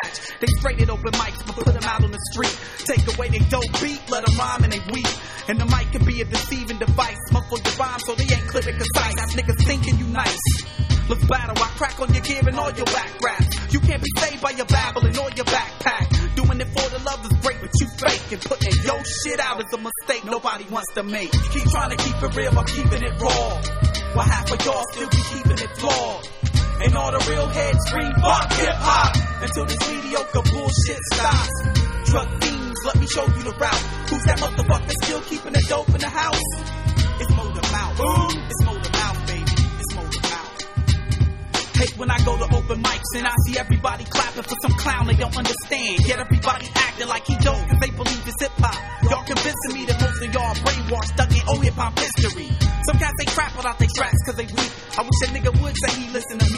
scratch. They sprayed it open mics, but put them out on the street. Take away they dope beat, let them rhyme and they weak. And the mic can be a deceiving device. Muffle your rhyme so they ain't clear and concise. Have niggas thinking you nice. Let's battle, I crack on your gear and all your whack raps. You can't be saved by your babbling or your backpack. Doing it for the love is great, but you fake. And putting your shit out is a mistake nobody wants to make. You keep trying to keep it real while keeping it raw. While half of y'all still be keeping it flawed. And all the real heads scream, fuck hip-hop. Until this mediocre bullshit stops. Drug fiends, let me show you the route. Who's that motherfucker still keeping the dope in the house? It's Motor Mouth. It's Motor Mouth, baby. It's Motor Mouth. Hate when I go to open mics and I see everybody clapping for some clown they don't understand. Yet everybody acting like he don't cause they believe it's hip-hop. Y'all convincing me that most of y'all brainwashed, stuck in old hip-hop history. Some cats they crap without they tracks cause they weak. I wish a nigga would say he listen to me.